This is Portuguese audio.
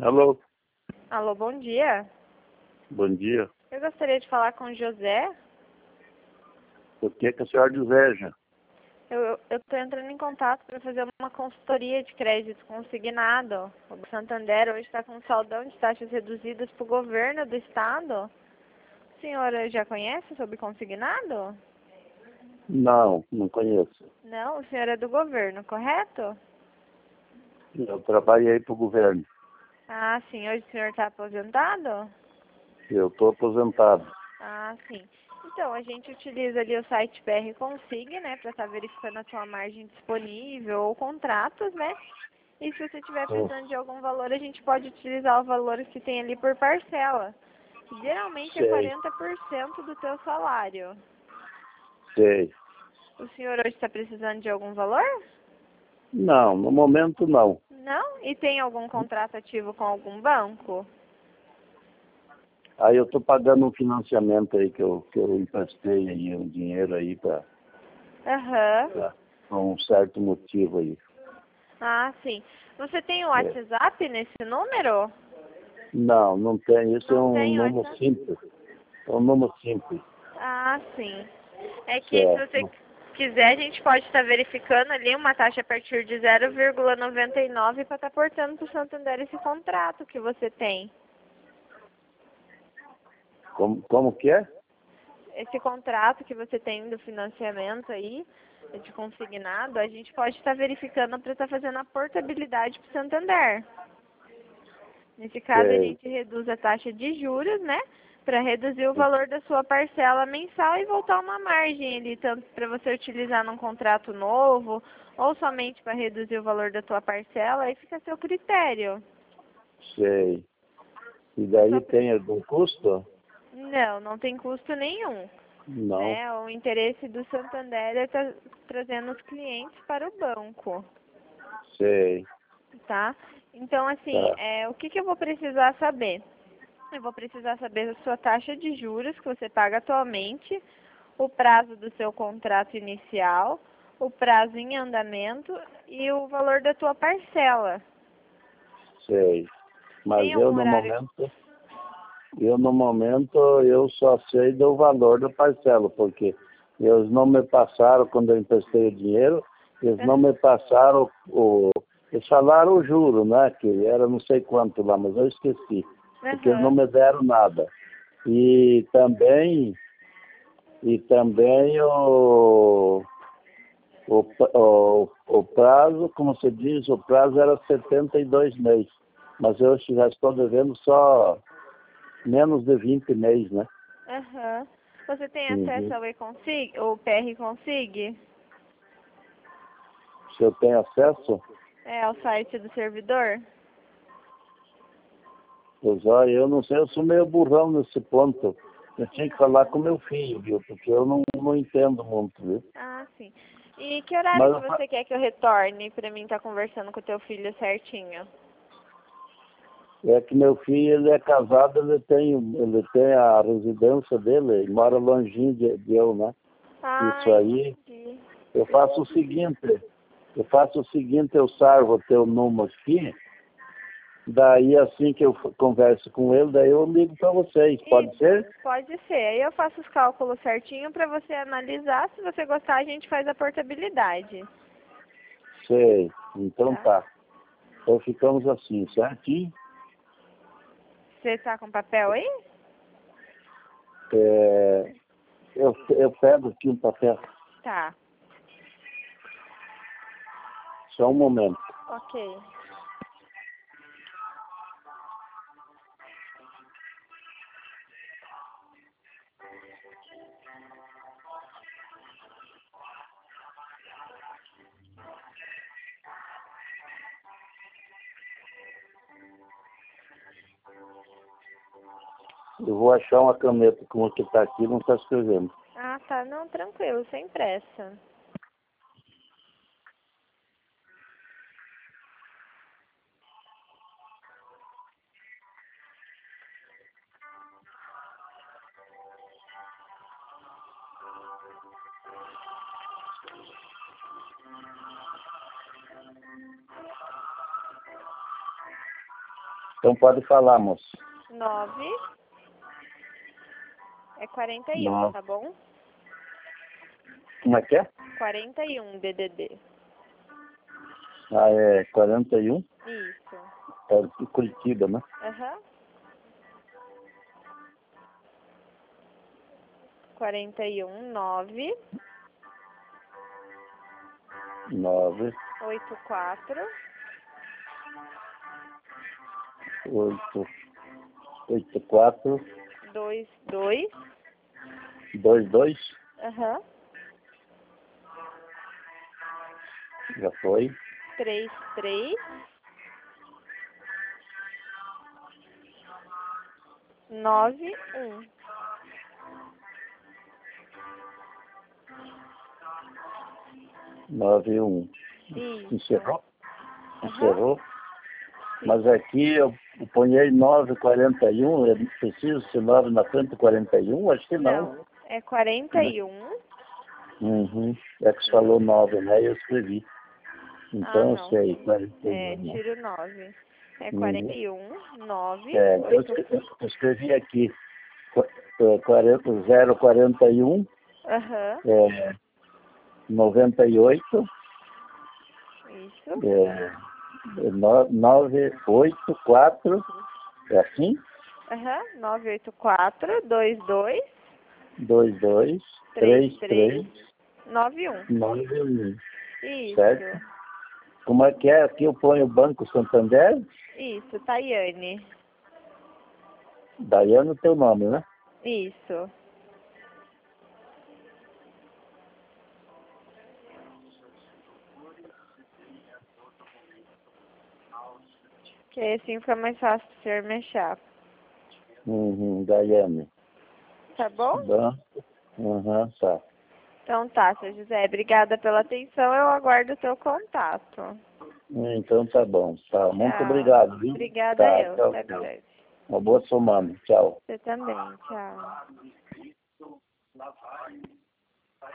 Alô, Alô, bom dia. bom dia. Eu gostaria de falar com o José. O que a senhora deseja? Eu estou entrando em contato para fazer uma consultoria de crédito consignado. O Banco Santander hoje está com um saldão de taxas reduzidas para o governo do estado. A senhora já conhece sobre consignado? Não, não conheço. Não, o senhor é do governo, correto? Eu trabalhei para o governo. Ah, sim. Hoje o senhor está aposentado? Eu estou aposentado. Ah, sim. Então, a gente utiliza ali o site BR Consig, né, para estar verificando a sua margem disponível ou contratos, né? E se você estiver Sim. precisando de algum valor, a gente pode utilizar o valor que tem ali por parcela. Geralmente é Sei, 40% do teu salário. sei. O senhor hoje está precisando de algum valor? Não, no momento não. Não? E tem algum contrato ativo com algum banco? Aí eu estou pagando um financiamento aí que eu emprestei aí, um dinheiro aí Aham. com um certo motivo aí. Ah, sim. Você tem o É. WhatsApp nesse número? Não, não tem. Isso é Não um tem número WhatsApp? simples. É um número simples. Ah, sim. É que se você Certo. quiser, a gente pode estar verificando ali uma taxa a partir de 0,99 para estar portando para o Santander esse contrato que você tem. Como que é? Esse contrato que você tem do financiamento aí, de consignado, a gente pode estar verificando para estar fazendo a portabilidade para o Santander. Nesse caso, a Sei, gente reduz a taxa de juros, né? Para reduzir o valor da sua parcela mensal e voltar uma margem ali, tanto para você utilizar num contrato novo, ou somente para reduzir o valor da tua parcela, aí fica a seu critério. sei. E Eu daí só tem algum custo? Não, não tem custo nenhum. Não. Né? O interesse do Santander é estar trazendo os clientes para o banco, Sei. tá? Então, assim, Tá. o que eu vou precisar saber? Eu vou precisar saber a sua taxa de juros que você paga atualmente, o prazo do seu contrato inicial, o prazo em andamento e o valor da tua parcela. Sei. Mas Tem algum horário? no momento, eu só sei do valor da parcela, porque eles não me passaram, quando eu emprestei o dinheiro, eles não me passaram eles falaram o juro, né, que era não sei quanto lá, mas eu esqueci, porque eles não Aham. me deram nada. E também o prazo, como se diz, o prazo era 72 meses, mas eu já estou devendo só menos de 20 meses, né? Aham. Você tem acesso Uhum. ao E-Consig, ou PR Consig? Se eu tenho acesso, É, ao site do servidor? eu não sei, eu sou meio burrão nesse ponto. Eu tinha que falar com meu filho, viu? Porque eu não entendo muito, viu? Ah, sim. E que horário Mas que você quer que eu retorne pra mim estar conversando com o teu filho certinho? é que meu filho, ele é casado, ele tem a residência dele, ele mora longinho de eu, né? Ah, Isso aí, entendi. eu faço o seguinte, eu salvo o teu número aqui, daí assim que eu converso com ele, daí eu ligo para vocês, pode ser? Isso, pode ser. Aí eu faço os cálculos certinho pra você analisar. Se você gostar, a gente faz a portabilidade. Sei, então Tá? tá. Então ficamos assim, certinho? Você tá com papel aí? É, eu pego aqui um papel, Tá. só um momento. Ok. Eu vou achar uma caneta como que está aqui, não está escrevendo. Ah, tá. Não, tranquilo, sem pressa. Então pode falar, moço. 9 é 41, 9. tá bom? Como é que é? 41 DDD. Ah, é 41? Isso. É de Curitiba, né? Aham. 41 9 9, 84 8, 8, 4, 22. 2, 2. Aham. Já foi. 33 9 1. 9, 1. Isso. Encerrou? Aham. Encerrou. Sim. Mas aqui eu ponhei 9, 41. É preciso ser 9 na frente 41? Acho que não. Não, é 41. Uhum. É que você falou 9, né? Eu escrevi. Ah, Então eu não. sei, É, 41. Né? tiro 9. É Uhum. 41 9 É, eu 8. escrevi aqui 041, Aham. 98, Isso. 984, é assim? Aham. 984 22 22, 33 33, 91. 91, certo? Isso. Como é que é? Aqui eu ponho o Banco Santander, Isso, Tayane. Daiane, teu nome, né? Isso. Que aí assim fica mais fácil do senhor mexer. Uhum, Daiane. Tá bom? Banco, tá. Então tá, seu José. Obrigada pela atenção. Eu aguardo o seu contato. Então tá bom, tá. Muito Tchau. obrigado, viu? Obrigada Tá, eu. tchau, Até tchau. breve. Uma boa semana, tchau. Você também. Tchau.